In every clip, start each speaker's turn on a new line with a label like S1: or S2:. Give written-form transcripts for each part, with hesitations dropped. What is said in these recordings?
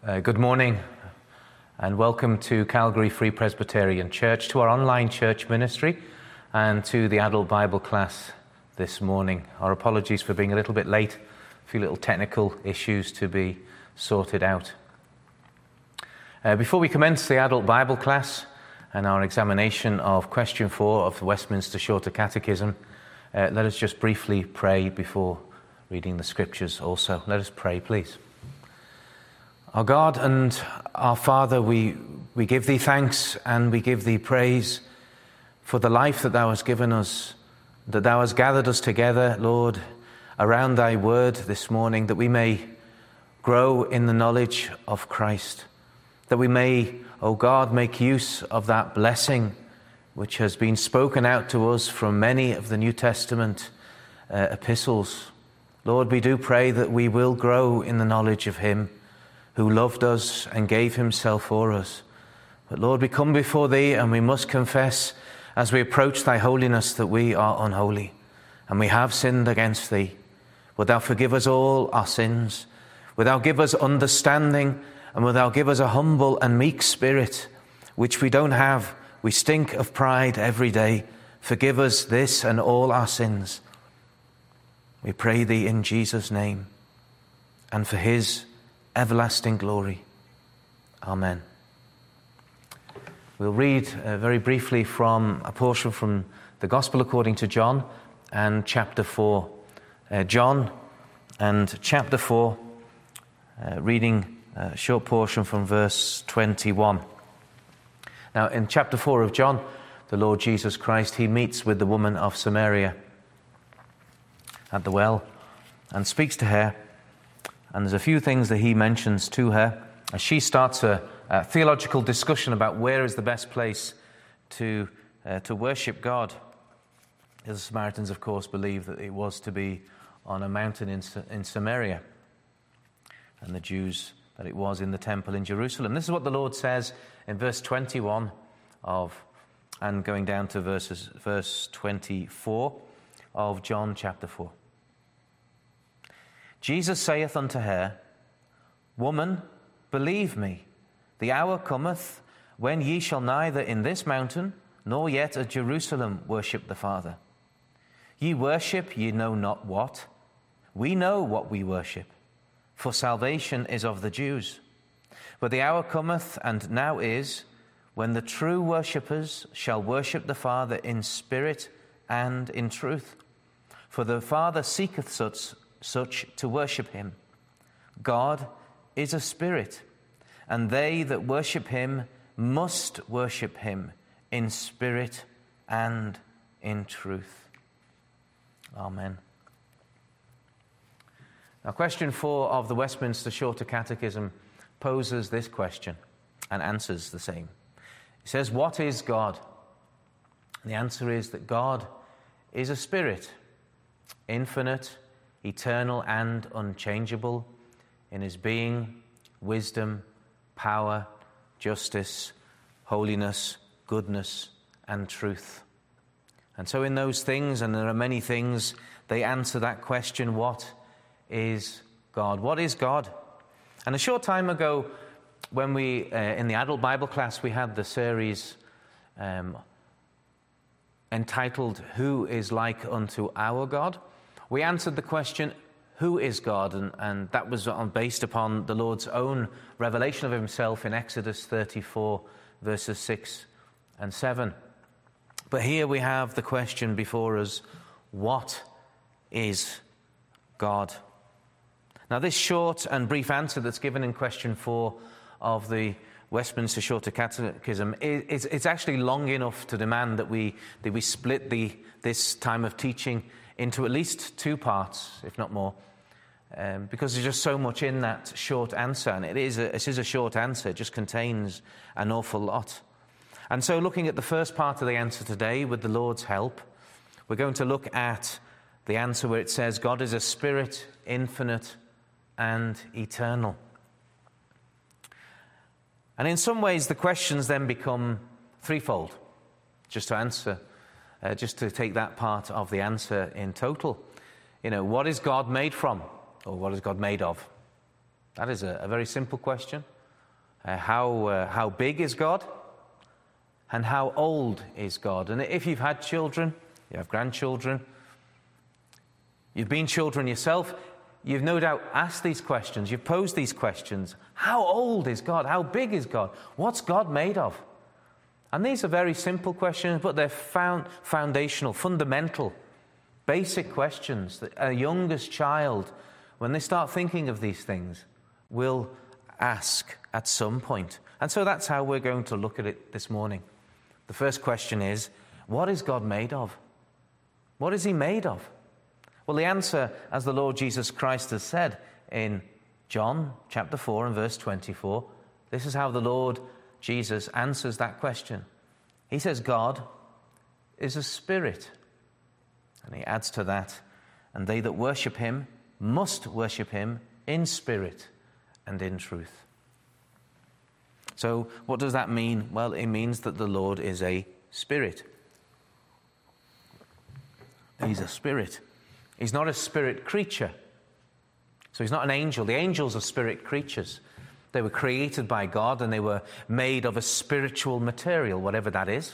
S1: Good morning and welcome to Calgary Free Presbyterian Church, to our online church ministry and to the adult Bible class this morning. Our apologies for being a little bit late, a few little technical issues to be sorted out. Before we commence the adult Bible class and our examination of question 4 of the Westminster Shorter Catechism, let us just briefly pray before reading the scriptures also. Let us pray, please. Our God and our Father, we give thee thanks and we give thee praise for the life that thou hast given us, that thou hast gathered us together, Lord, around thy word this morning, that we may grow in the knowledge of Christ, that we may, O God, make use of that blessing which has been spoken out to us from many of the New Testament epistles. Lord, we do pray that we will grow in the knowledge of him who loved us and gave himself for us. But Lord, we come before thee and we must confess as we approach thy holiness that we are unholy and we have sinned against thee. Wilt thou forgive us all our sins? Wilt thou give us understanding, and wilt thou give us a humble and meek spirit, which we don't have? We stink of pride every day. Forgive us this and all our sins. We pray thee in Jesus' name and for his everlasting glory. Amen. We'll read very briefly from a portion from the Gospel according to John and chapter 4. John and chapter 4, reading a short portion from verse 21. Now, in chapter 4 of John, the Lord Jesus Christ, he meets with the woman of Samaria at the well and speaks to her. And there's a few things that he mentions to her as she starts a theological discussion about where is the best place to worship God. The Samaritans, of course, believed that it was to be on a mountain in Samaria, and the Jews that it was in the temple in Jerusalem. This is what the Lord says in verse 21 and going down to verse 24 of John chapter 4. Jesus saith unto her, Woman, believe me, the hour cometh when ye shall neither in this mountain nor yet at Jerusalem worship the Father. Ye worship ye know not what. We know what we worship, for salvation is of the Jews. But the hour cometh, and now is, when the true worshippers shall worship the Father in spirit and in truth. For the Father seeketh such to worship him. God is a spirit, and they that worship him must worship him in spirit and in truth. Amen. Now, question 4 of the Westminster Shorter Catechism poses this question and answers the same. It says, what is God? And the answer is that God is a spirit, infinite, eternal and unchangeable in his being, wisdom, power, justice, holiness, goodness, and truth. And so in those things, and there are many things, they answer that question, what is God? What is God? And a short time ago, when we, in the adult Bible class, we had the series entitled, Who is like unto our God? We answered the question, who is God? And that was based upon the Lord's own revelation of himself in Exodus 34, verses 6 and 7. But here we have the question before us, what is God? Now, this short and brief answer that's given in question 4 of the Westminster Shorter Catechism, it's actually long enough to demand that we split this time of teaching into at least 2 parts, if not more, because there's just so much in that short answer, and it is a short answer. It just contains an awful lot. And so looking at the first part of the answer today, with the Lord's help, we're going to look at the answer where it says, God is a spirit, infinite and eternal. And in some ways, the questions then become threefold, just to answer. Just to take that part of the answer in total. What is God made from? Or what is God made of? That is a very simple question. How big is God? And how old is God? And if you've had children, you have grandchildren, you've been children yourself, you've no doubt asked these questions, you've posed these questions. How old is God? How big is God? What's God made of? And these are very simple questions, but they're foundational, fundamental, basic questions that a youngest child, when they start thinking of these things, will ask at some point. And so that's how we're going to look at it this morning. The first question is, what is God made of? What is he made of? Well, the answer, as the Lord Jesus Christ has said in John chapter 4 and verse 24, this is how the Lord Jesus answers that question. He says, God is a spirit. And he adds to that, and they that worship him must worship him in spirit and in truth. So what does that mean? Well, it means that the Lord is a spirit. He's a spirit. He's not a spirit creature. So he's not an angel. The angels are spirit creatures. They were created by God and they were made of a spiritual material, whatever that is.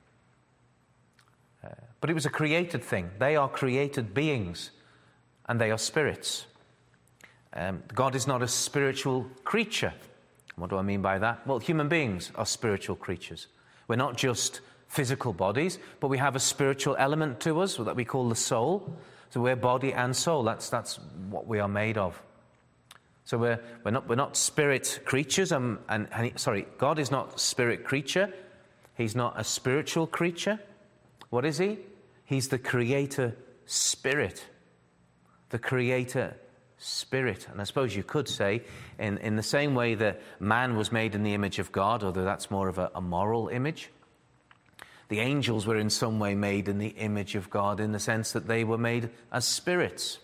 S1: But it was a created thing. They are created beings and they are spirits. God is not a spiritual creature. What do I mean by that? Well, human beings are spiritual creatures. We're not just physical bodies, but we have a spiritual element to us that we call the soul. So we're body and soul. That's what we are made of. So we're not spirit creatures. God is not spirit creature. He's not a spiritual creature. What is he? He's the creator spirit. The creator spirit. And I suppose you could say, in the same way that man was made in the image of God, although that's more of a moral image, the angels were in some way made in the image of God in the sense that they were made as spirits.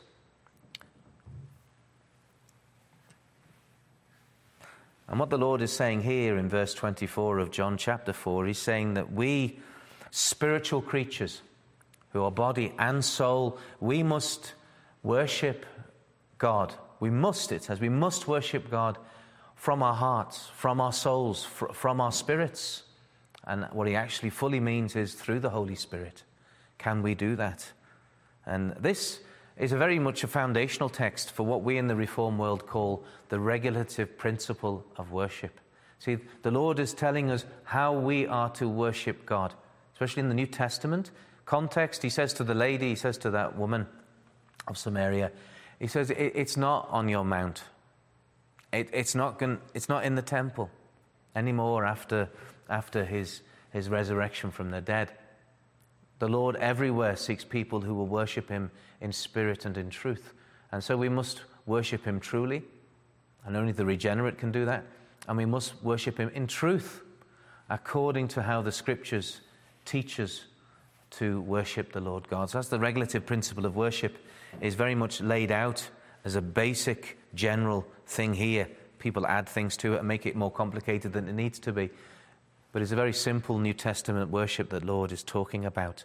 S1: And what the Lord is saying here in verse 24 of John chapter 4, he's saying that we, spiritual creatures who are body and soul, we must worship God. It says we must worship God from our hearts, from our souls, from our spirits. And what he actually fully means is through the Holy Spirit. Can we do that? And this is very much a foundational text for what we in the Reformed world call the regulative principle of worship. See, the Lord is telling us how we are to worship God, especially in the New Testament context. He says to the lady, he says to that woman of Samaria, he says, it's not on your mount. It's not in the temple anymore after his resurrection from the dead. The Lord everywhere seeks people who will worship him in spirit and in truth. And so we must worship him truly, and only the regenerate can do that. And we must worship him in truth, according to how the Scriptures teach us to worship the Lord God. So that's the regulative principle of worship, is very much laid out as a basic general thing here. People add things to it and make it more complicated than it needs to be. But it's a very simple New Testament worship that Lord is talking about.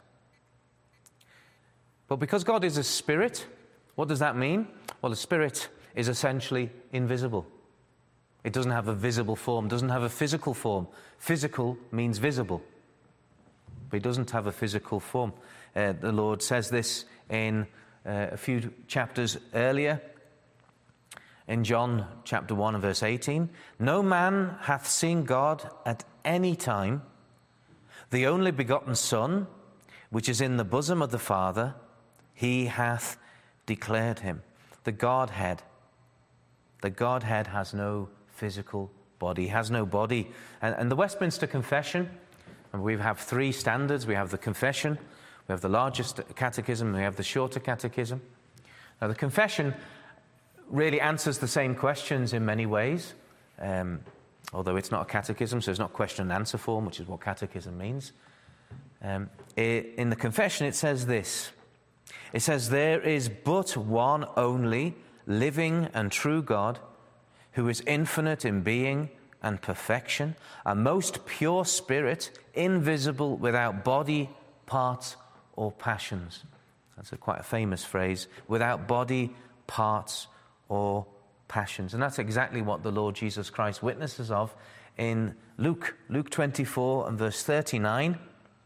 S1: But because God is a spirit, what does that mean? Well, a spirit is essentially invisible. It doesn't have a visible form, doesn't have a physical form. Physical means visible, but it doesn't have a physical form. The Lord says this in a few chapters earlier. In John chapter 1 and verse 18, no man hath seen God at any time. The only begotten Son, which is in the bosom of the Father, he hath declared him. The Godhead has no physical body, has no body. And the Westminster Confession, and we have three standards. We have the Confession, we have the largest catechism, we have the shorter catechism. Now the Confession really answers the same questions in many ways, although it's not a catechism, so it's not question and answer form, which is what catechism means. In the Confession it says this. It says, there is but one only living and true God, who is infinite in being and perfection, a most pure spirit, invisible, without body, parts, or passions. That's quite a famous phrase. Without body, parts, or passions. And that's exactly what the Lord Jesus Christ witnesses of in Luke 24 and verse 39.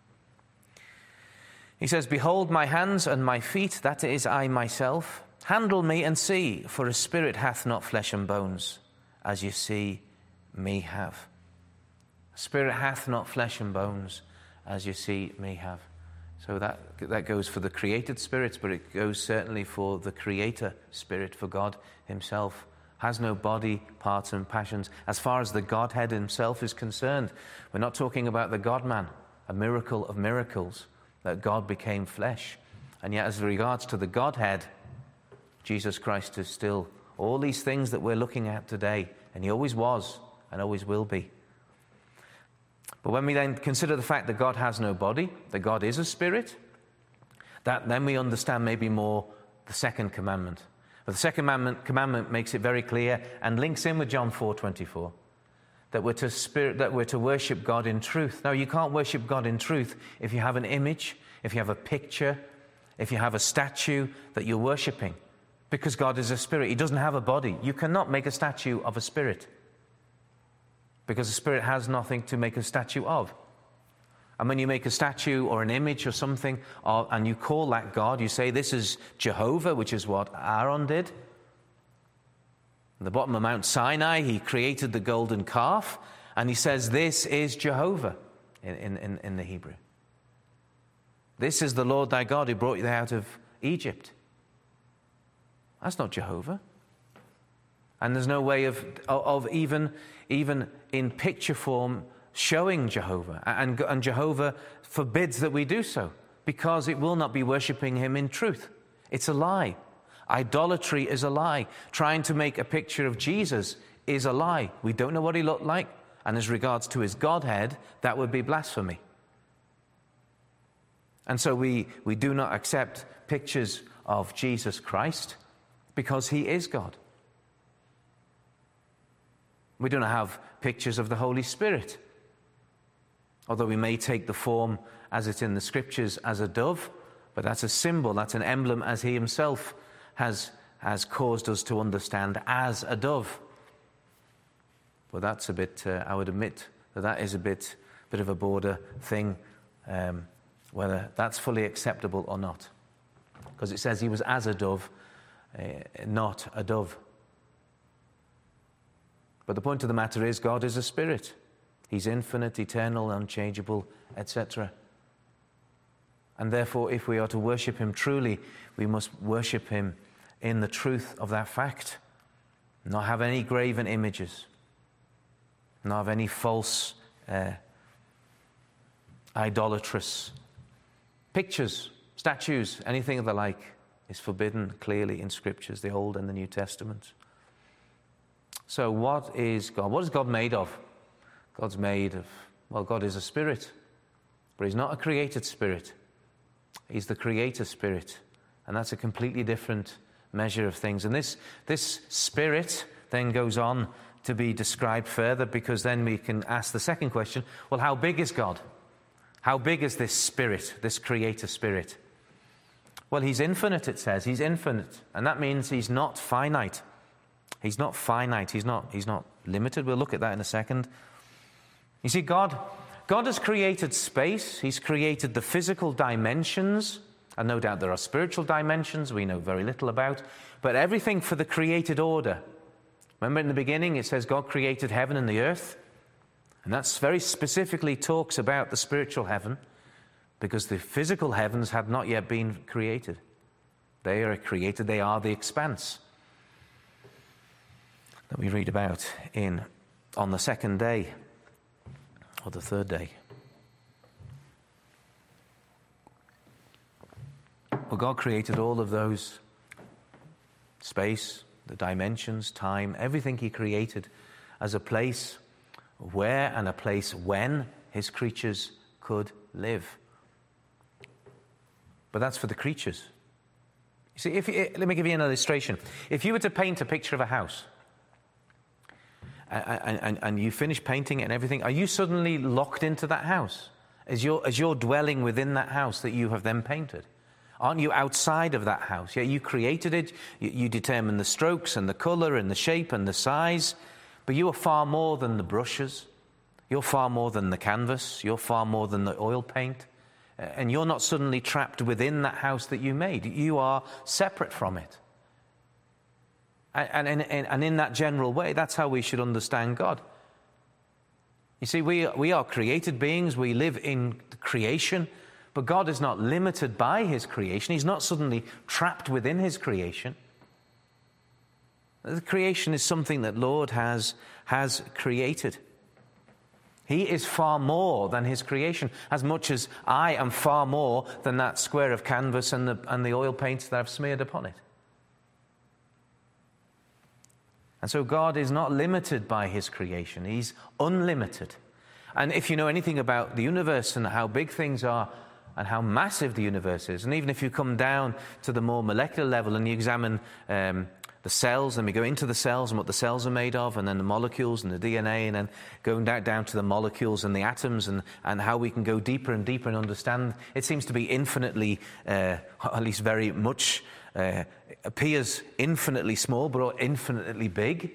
S1: He says, "Behold my hands and my feet, that is I myself. Handle me and see, for a spirit hath not flesh and bones, as you see me have." A spirit hath not flesh and bones, as you see me have. So that goes for the created spirits, but it goes certainly for the creator spirit, for God himself has no body, parts and passions. As far as the Godhead himself is concerned, we're not talking about the God-man, a miracle of miracles, that God became flesh. And yet as regards to the Godhead, Jesus Christ is still all these things that we're looking at today, and he always was and always will be. But when we then consider the fact that God has no body, that God is a spirit, then we understand maybe more the second commandment. But the second commandment makes it very clear and links in with John 4:24, that we're to worship God in truth. Now, you can't worship God in truth if you have an image, if you have a picture, if you have a statue that you're worshiping, because God is a spirit. He doesn't have a body. You cannot make a statue of a spirit, because a spirit has nothing to make a statue of. And when you make a statue or an image or something, and you call that God, you say, "This is Jehovah," which is what Aaron did. At the bottom of Mount Sinai, he created the golden calf, and he says, "This is Jehovah," in the Hebrew. "This is the Lord thy God who brought you out of Egypt." That's not Jehovah. And there's no way of even in picture form showing Jehovah. And Jehovah forbids that we do so, because it will not be worshipping him in truth. It's a lie. Idolatry is a lie. Trying to make a picture of Jesus is a lie. We don't know what he looked like, and as regards to his Godhead, that would be blasphemy. And so we do not accept pictures of Jesus Christ, because he is God. We do not have pictures of the Holy Spirit, although we may take the form as it's in the Scriptures as a dove, but that's a symbol, that's an emblem, as he himself has caused us to understand, as a dove. Well, that's a bit, I would admit that is a bit of a border thing, whether that's fully acceptable or not. Because it says he was as a dove, not a dove. But the point of the matter is, God is a spirit. He's infinite, eternal, unchangeable, etc. And therefore, if we are to worship him truly, we must worship him in the truth of that fact. Not have any graven images. Not have any false, idolatrous pictures, statues, anything of the like is forbidden clearly in Scriptures, the Old and the New Testament. So what is God? What is God made of? God's made of, well, God is a spirit, but he's not a created spirit. He's the creator spirit, and that's a completely different measure of things. And this spirit then goes on to be described further, because then we can ask the second question, well, how big is God? How big is this spirit, this creator spirit? Well, he's infinite, it says. He's infinite, and that means he's not finite. He's not finite. He's not limited. We'll look at that in a second. You see, God has created space. He's created the physical dimensions. And no doubt there are spiritual dimensions we know very little about. But everything for the created order. Remember in the beginning it says God created heaven and the earth. And that's very specifically talks about the spiritual heaven, because the physical heavens had not yet been created. They are created. They are the expanse that we read about on the second day or the third day. Well, God created all of those, space, the dimensions, time, everything he created as a place where and a place when his creatures could live. But that's for the creatures. You see, let me give you an illustration. If you were to paint a picture of a house, and you finish painting it and everything, are you suddenly locked into that house? As you're dwelling within that house that you have then painted? Aren't you outside of that house? Yeah, you created it. You determine the strokes and the color and the shape and the size. But you are far more than the brushes. You're far more than the canvas. You're far more than the oil paint. And you're not suddenly trapped within that house that you made. You are separate from it. And in that general way, that's how we should understand God. You see, we are created beings. We live in creation. But God is not limited by his creation. He's not suddenly trapped within his creation. The creation is something that Lord has created. He is far more than his creation, as much as I am far more than that square of canvas and the oil paints that I've smeared upon it. And so God is not limited by his creation. He's unlimited. And if you know anything about the universe and how big things are and how massive the universe is, and even if you come down to the more molecular level and you examine the cells, and we go into the cells and what the cells are made of, and then the molecules and the DNA, and then going down to the molecules and the atoms, and how we can go deeper and deeper and understand. It seems to be infinitely, at least very much, appears infinitely small, but infinitely big.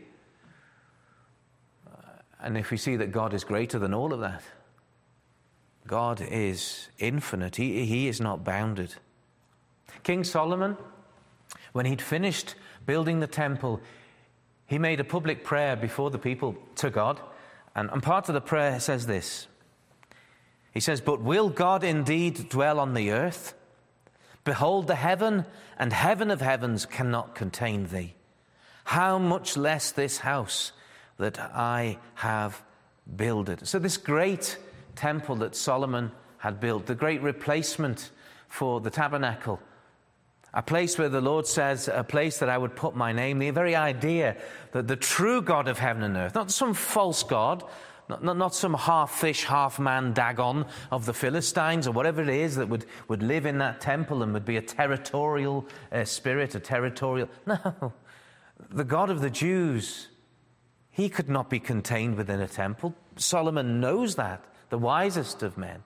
S1: And if we see that God is greater than all of that, God is infinite. He is not bounded. King Solomon, when he'd finished building the temple, he made a public prayer before the people to God. And part of the prayer says this. He says, "But will God indeed dwell on the earth? Behold, the heaven and heaven of heavens cannot contain thee. How much less this house that I have builded." So this great temple that Solomon had built, the great replacement for the tabernacle, a place where the Lord says, a place that I would put my name, the very idea that the true God of heaven and earth, not some false God, not some half fish, half man Dagon of the Philistines or whatever it is that would live in that temple and would be a territorial spirit, a territorial... No, the God of the Jews, he could not be contained within a temple. Solomon knows that, the wisest of men.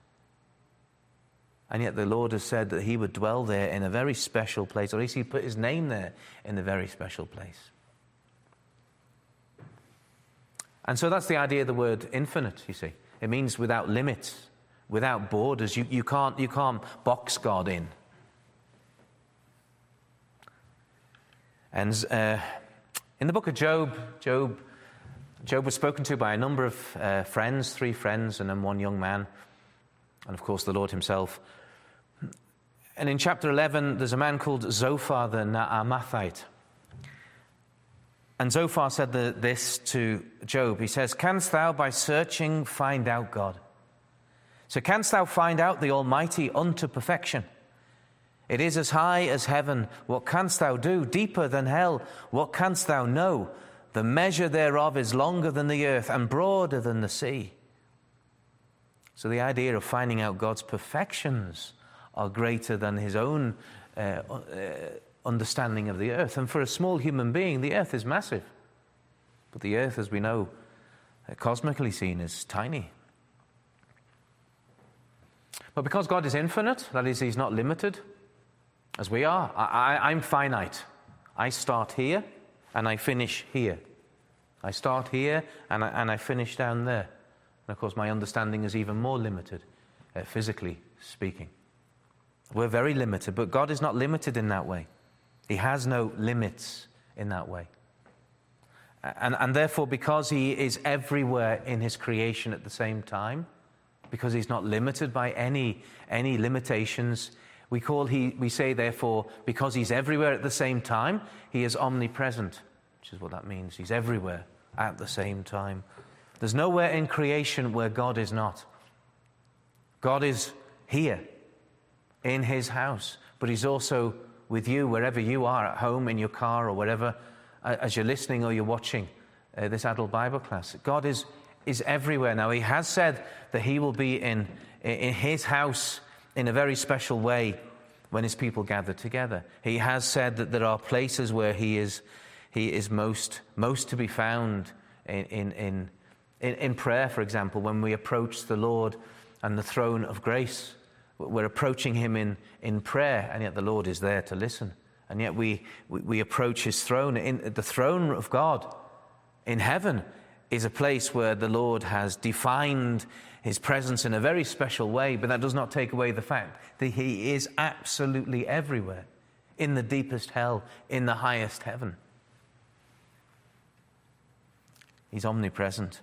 S1: And yet the Lord has said that he would dwell there in a very special place, or at least he put his name there in a very special place. And so that's the idea of the word infinite, you see. It means without limits, without borders. You can't box God in. And in the book of Job was spoken to by a number of friends, 3 friends, and then 1 young man, and of course the Lord himself. And in chapter 11, there's a man called Zophar the Naamathite. And Zophar said this to Job. He says, "Canst thou by searching find out God? So canst thou find out the Almighty unto perfection? It is as high as heaven. What canst thou do? Deeper than hell. What canst thou know? The measure thereof is longer than the earth and broader than the sea." So the idea of finding out God's perfections are greater than his own understanding of the earth. And for a small human being, the earth is massive. But the earth, as we know, cosmically seen, is tiny. But because God is infinite, that is, he's not limited, as we are. I'm finite. I start here and I finish here. I start here and I finish down there. And of course, my understanding is even more limited, physically speaking. We're very limited, but God is not limited in that way. He has no limits in that way. And therefore, because he is everywhere in his creation at the same time, because he's not limited by any limitations, we say therefore, because he's everywhere at the same time, he is omnipresent, which is what that means. He's everywhere at the same time. There's nowhere in creation where God is not. God is here in his house, but he's also with you wherever you are, at home, in your car, or wherever, as you're listening or you're watching this adult Bible class. God is everywhere. Now, he has said that he will be in his house in a very special way when his people gather together. He has said that there are places where he is most to be found in prayer, for example, when we approach the Lord and the throne of grace, We're approaching him in prayer, and yet the Lord is there to listen. And yet we approach his throne. The throne of God in heaven is a place where the Lord has defined his presence in a very special way, but that does not take away the fact that he is absolutely everywhere, in the deepest hell, in the highest heaven. He's omnipresent.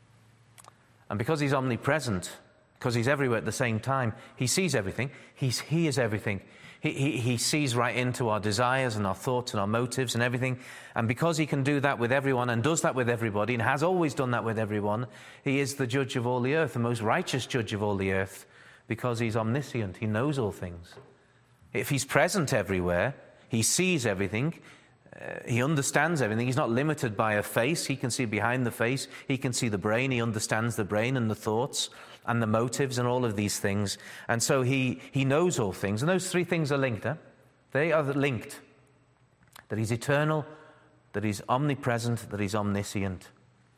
S1: And because he's omnipresent, because he's everywhere at the same time, he sees everything. He is everything. He sees right into our desires and our thoughts and our motives and everything. And because he can do that with everyone and does that with everybody and has always done that with everyone, he is the judge of all the earth, the most righteous judge of all the earth, because he's omniscient. He knows all things. If he's present everywhere, he sees everything. He understands everything. He's not limited by a face. He can see behind the face. He can see the brain. He understands the brain and the thoughts and the motives and all of these things. And so he knows all things. And those three things are linked. They are linked. That he's eternal, that he's omnipresent, that he's omniscient.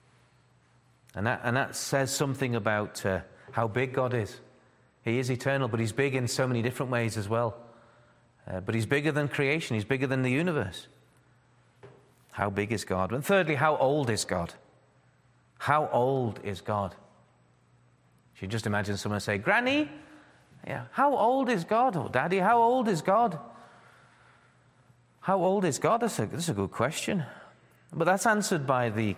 S1: And that says something about how big God is. He is eternal, but he's big in so many different ways as well. But he's bigger than creation. He's bigger than the universe. How big is God? And thirdly, how old is God? How old is God? You can just imagine someone say, Granny, yeah, how old is God? Or Daddy, how old is God? How old is God? That's a good question. But that's answered by the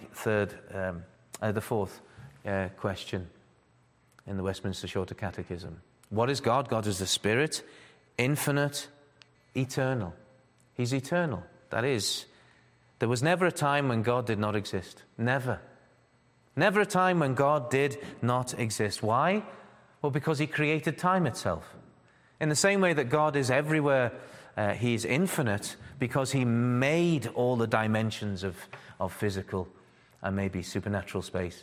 S1: fourth question in the Westminster Shorter Catechism. What is God? God is the Spirit, infinite, eternal. He's eternal. That is, there was never a time when God did not exist. Never. Never a time when God did not exist. Why? Well, because he created time itself. In the same way that God is everywhere, he is infinite because he made all the dimensions of physical and maybe supernatural space.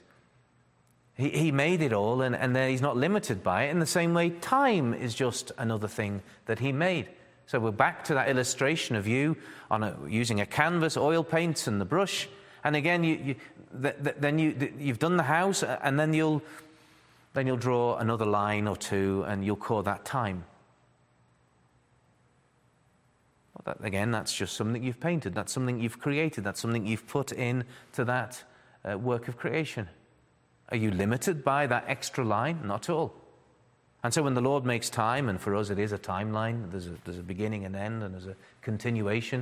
S1: He made it all, and he's not limited by it. In the same way, time is just another thing that he made. So we're back to that illustration of you using a canvas, oil paints, and the brush. And again, you've done the house, and then you'll draw another line or two, and you'll call that time. Well, again, that's just something you've painted. That's something you've created. That's something you've put into that work of creation. Are you limited by that extra line? Not at all. And so when the Lord makes time, and for us it is a timeline, there's a beginning and end, and there's a continuation.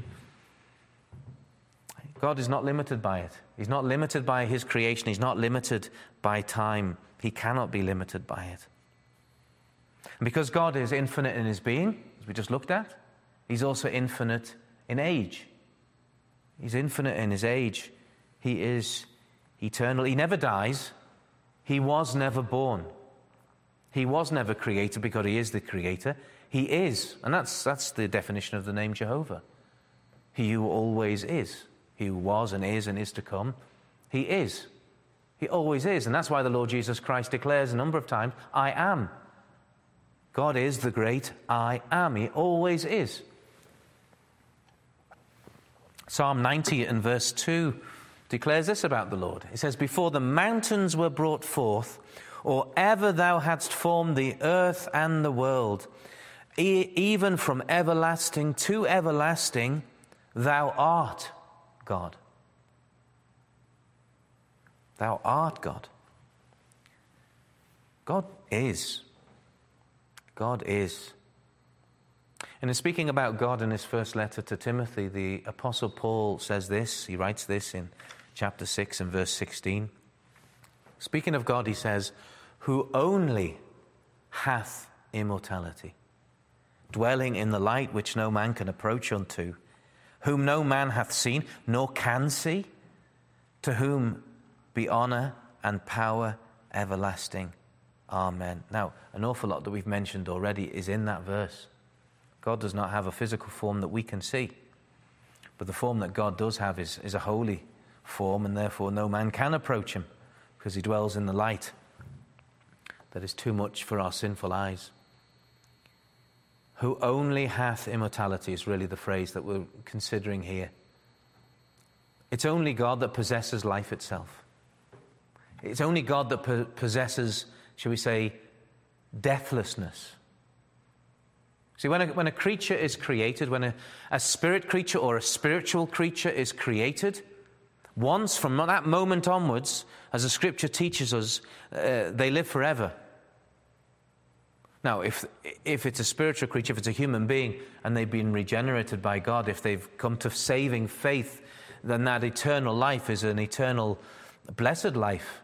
S1: God is not limited by it. He's not limited by his creation. He's not limited by time. He cannot be limited by it. And because God is infinite in his being, as we just looked at, he's also infinite in age. He's infinite in his age. He is eternal. He never dies. He was never born. He was never created because he is the creator. He is. And that's the definition of the name Jehovah. He who always is. He who was and is to come. He is. He always is. And that's why the Lord Jesus Christ declares a number of times, I am. God is the great I am. He always is. Psalm 90 and verse 2 declares this about the Lord. It says, before the mountains were brought forth, or ever thou hadst formed the earth and the world, even from everlasting to everlasting, thou art God. Thou art God. God is. God is. And in speaking about God in his first letter to Timothy, the Apostle Paul says this. He writes this in chapter 6 and verse 16. Speaking of God, he says, who only hath immortality, dwelling in the light which no man can approach unto, whom no man hath seen, nor can see, to whom be honor and power everlasting. Amen. Now, an awful lot that we've mentioned already is in that verse. God does not have a physical form that we can see, but the form that God does have is a holy form, and therefore no man can approach him, because he dwells in the light that is too much for our sinful eyes. Who only hath immortality is really the phrase that we're considering here. It's only God that possesses life itself. It's only God that possesses, shall we say, deathlessness. See, when a creature is created, when a spirit creature or a spiritual creature is created, once from that moment onwards, as the Scripture teaches us, they live forever. Now, if it's a spiritual creature, if it's a human being, and they've been regenerated by God, if they've come to saving faith, then that eternal life is an eternal, blessed life.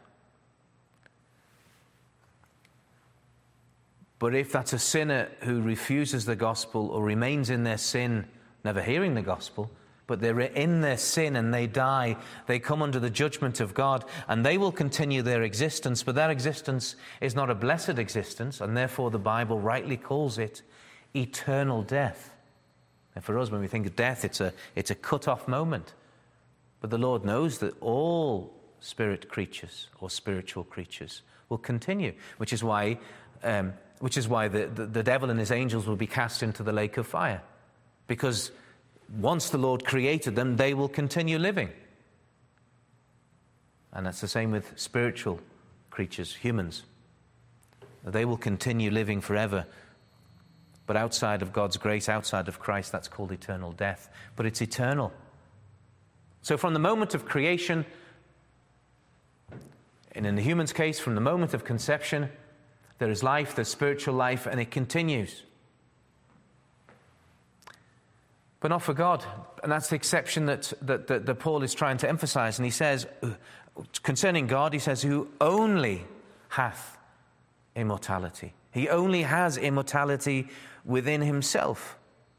S1: But if that's a sinner who refuses the gospel or remains in their sin, never hearing the gospel, but they're in their sin and they die, they come under the judgment of God, and they will continue their existence, but that existence is not a blessed existence, and therefore the Bible rightly calls it eternal death. And for us, when we think of death, it's a cut-off moment. But the Lord knows that all spirit creatures or spiritual creatures will continue, which is why the devil and his angels will be cast into the lake of fire. Because once the Lord created them, they will continue living. And that's the same with spiritual creatures, humans. They will continue living forever. But outside of God's grace, outside of Christ, that's called eternal death. But it's eternal. So from the moment of creation, and in the human's case, from the moment of conception, there is life, there's spiritual life, and it continues. But not for God. And that's the exception that Paul is trying to emphasize. And he says, concerning God, he says, who only hath immortality. He only has immortality within himself.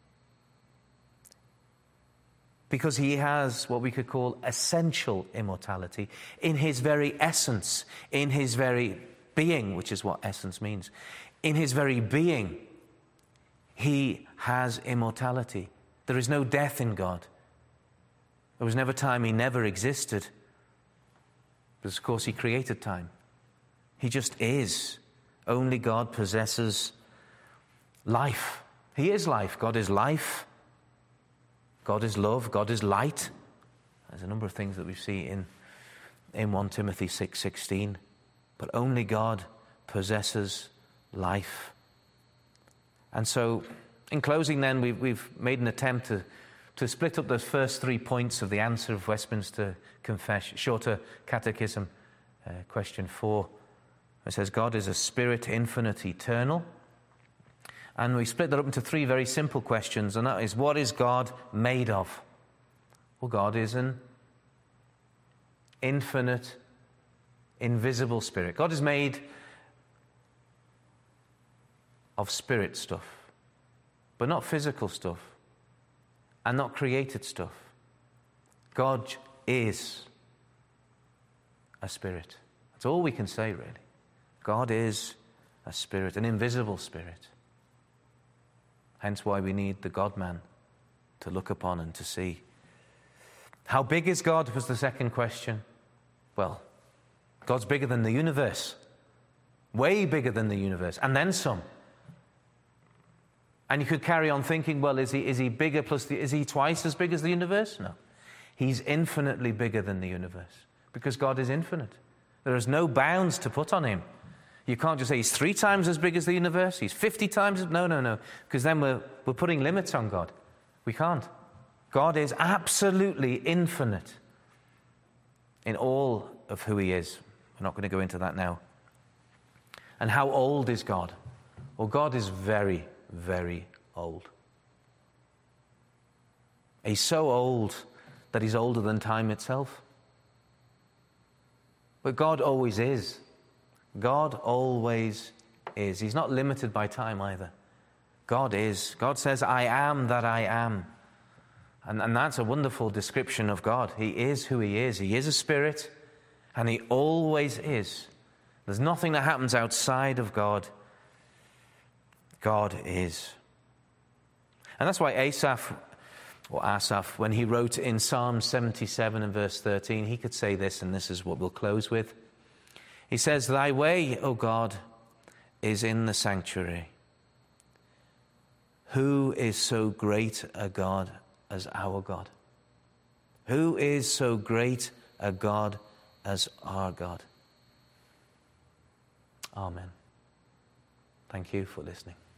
S1: Because he has what we could call essential immortality in his very essence, in his very being, which is what essence means. In his very being, he has immortality. There is no death in God. There was never time he never existed. Because, of course, he created time. He just is. Only God possesses life. He is life. God is life. God is love. God is light. There's a number of things that we see in 1 Timothy 6:16. But only God possesses life. And so, in closing then, we've made an attempt to split up those first 3 points of the answer of Westminster Confession, Shorter Catechism, question 4. It says, God is a spirit, infinite, eternal. And we split that up into 3 very simple questions, and that is, what is God made of? Well, God is an infinite, invisible spirit. God is made of spirit stuff, but not physical stuff, and not created stuff. God is a spirit. That's all we can say, really. God is a spirit, an invisible spirit. Hence why we need the God-man to look upon and to see. How big is God was the second question. Well, God's bigger than the universe. Way bigger than the universe. And then some. And you could carry on thinking, well, is he bigger is he twice as big as the universe? No. He's infinitely bigger than the universe. Because God is infinite. There is no bounds to put on him. You can't just say he's 3 times as big as the universe, he's 50 times. No. Because then we're putting limits on God. We can't. God is absolutely infinite in all of who he is. We're not going to go into that now. And how old is God? Well, God is very, very old. He's so old that he's older than time itself. But God always is. God always is. He's not limited by time either. God is. God says, I am that I am. And that's a wonderful description of God. He is who he is. He is a spirit, and he always is. There's nothing that happens outside of God. God is. And that's why Asaph, when he wrote in Psalm 77 and verse 13, he could say this, and this is what we'll close with. He says, thy way, O God, is in the sanctuary. Who is so great a God as our God? Who is so great a God as our God? Amen. Thank you for listening.